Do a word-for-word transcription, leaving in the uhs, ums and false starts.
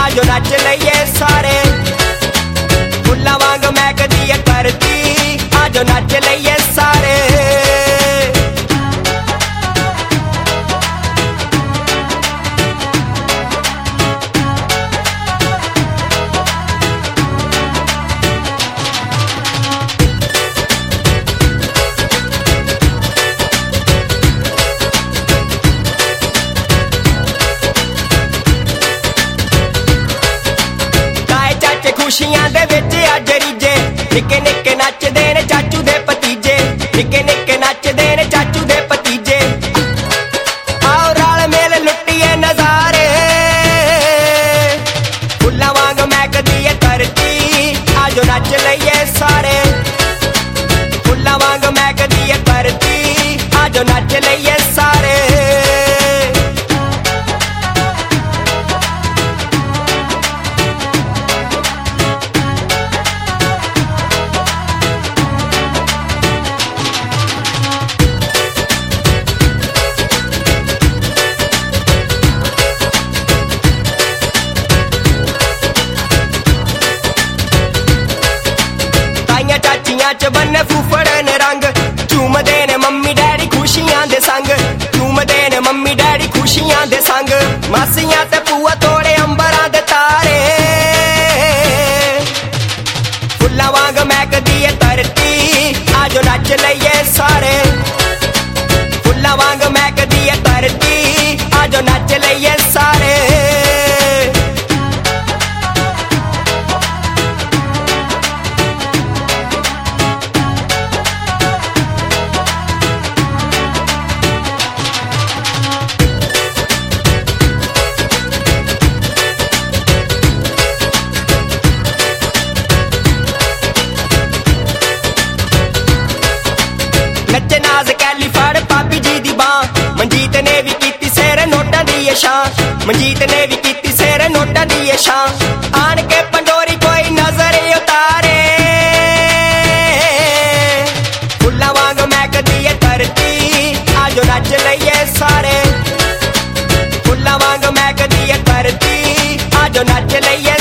आजो नच लइए सारे। फुल्लां वांग महकदी है धरती, आजो नच लइए सारे। खुशियां दे विच अज रीजे, निक्के निक्के नचदे ने चाचू दे भतीजे, निक्के निक्के नचदे ने चाचू दे भतीजे। आओ रल मिल लुट्टिए नजारे, फुल्लां वांग महकदी है धरती, आजो नच लइए सारे। फुल्लां वांग महकदी है धरती, आजो नच लइए सारे। चाचियां च बन्ने फुफड़ ने रंग, झूमदे ने मम्मी डैडी खुशियां दे संग, झूमदे ने मम्मी डैडी खुशियां दे संग। मासियां ते पुआ तोड़े अंबरां दे तारे, फुल्लां वांग महकदी है धरती, आजो नच लइए सारे। फुल्लां वांग महकदी है धरती, आजो नच लइए सारे। नचे नाज कैली फड़ भाभी जी दी बां, मनजीत ने भी कीती सेरे नोटां दी शान, मनजीत ने भी कीती सेरे नोटां दी शान। आन के पंडोरी कोई नजर उतारे, फुल्लां वांग महकदी है धरती, आजो नच लइए सारे। फुल्लां वांग महकदी है धरती, आजो नच लइए